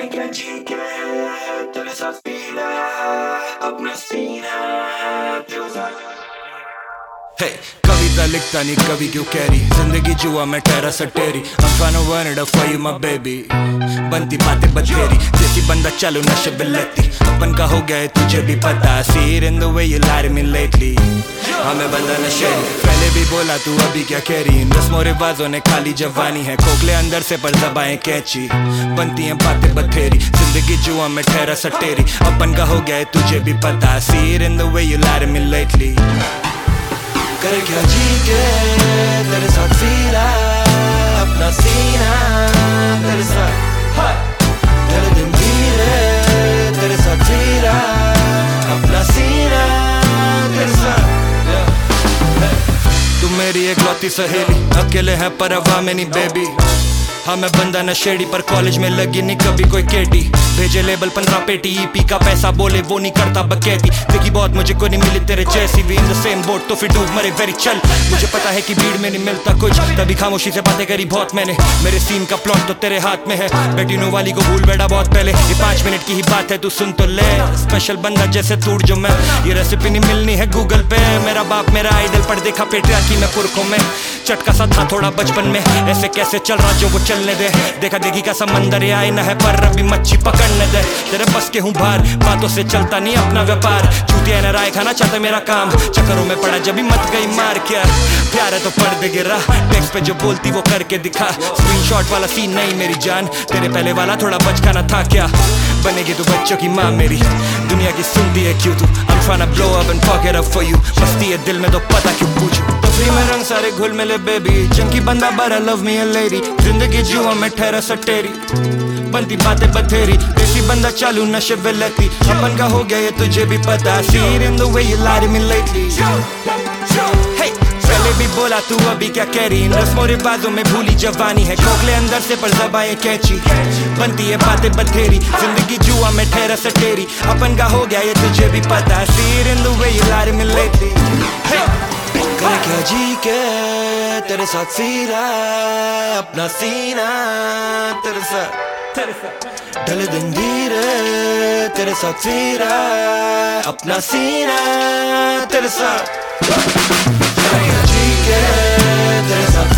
क्या जी के तेरे साथ पीना अपना सीना तेरे साथ। Hey, कविता लिखता नहीं कभी क्यों कैरी, जिंदगी जुआ मैं ठहरा सटेरी। I'm tryna run it up for you my baby, बनती बातें बतेरी जैसी बंदा चालू नशे बिलेती। अपन का हो गया है तुझे भी पता, see it in the way you lie to me lately। हमें बंदा नशेरी, पहले भी बोला तू अभी क्या कह रही। रस्मों रिवाजों ने खाली जवानी है, खोखले अंदर से पर दबाएं कैची, बनती हैं बातें बतेरी। जिंदगी जुआ में ठहरा सटेरी, अपन का हो गया है तुझे भी पता, see it in the way you lie to me lately। कर क्या जी के तेरे साथ सीना अपना सीना तेरे साथ, तेरे दिन धीरे तेरे साथ जीरा अपना सीना तेरे साथ। तू मेरी एक लौती सहेली, अकेले है पर हवा में नहीं बेबी। हाँ मैं बंदा नशेड़ी पर कॉलेज में लगी नहीं कभी कोई केटी। भेजे लेबल 15 पेटी, ईपी का पैसा बोले वो नहीं करता बकैती। देखी बहुत मुझे कोई नहीं मिली तेरे जैसी, भी इन द सेम बोट तो फिर डूब मरे वेरी चल। मुझे पता है कि भीड़ में नहीं मिलता कुछ, तभी खामोशी से बातें करी बहुत मैंने। मेरे सीन का प्लॉट तो तेरे हाथ में है, बेटी नो वाली को भूल बैठा बहुत पहले। ये 5 मिनट की ही बात है तू सुन तो ले, स्पेशल बंदा जैसे तूड़ जो मैं। ये रेसिपी नहीं मिलनी है गूगल पे, मेरा बाप मेरा आइडल पर देखा पेट्रियार्की में पुरखों में। चटका सा था थोड़ा बचपन में, ऐसे कैसे चल रहा जो वो चलने दे। देखा देखी का समंदर ये आईना है पर अभी मच्छी पकड़ने दे। तेरे बस के हूँ बाहर, बातों से चलता नहीं अपना व्यापार। चूतिया न राय खाना चाहता मेरा काम, चक्करों में पड़ा जब भी मत गई मार। क्या प्यार है तो पर्दे गिरा, टेक्स्ट पे जो बोलती वो करके दिखा। स्क्रीनशॉट वाला सीन नहीं मेरी जान, तेरे पहले वाला थोड़ा बचकाना था क्या। बनेगी तू बच्चों की माँ मेरी, दुनिया की सुनती है क्यों तू। I'm tryna blow up and fuck it up for you, मस्ती है दिल में तो पता क्यों पूछूं। तफरी में रंग सारे घुल मिले बेबी, चंकी बंदा but I love me a lady। जिंदगी जुआ में ठहरा सटेरी, बनती बातें बथेरी। देसी बंदा चालू नशे वेलेती, अपन का हो गया ये तुझे भी पता, see it in the way you lie to me lately। Hey, पहले भी बोला तू अभी क्या कह रही। रस्मों रिवाजों में भूली जवानी है, खोखले अंदर से पर ज़बाएं कैची, बनती है बातें बथेरी। जिंदगी जुआ में ठहरा सटेरी, अपन का हो गया ये तुझे भी पता, see it in the way you lie to me lately। Hey, कर क्या जी के तेरे साथ सीना अपना सीना तेरे साथ, ढले दिन धीरे तेरे साथ सीना अपना सीना तेरे साथ। कर क्या जी के तेरे साथ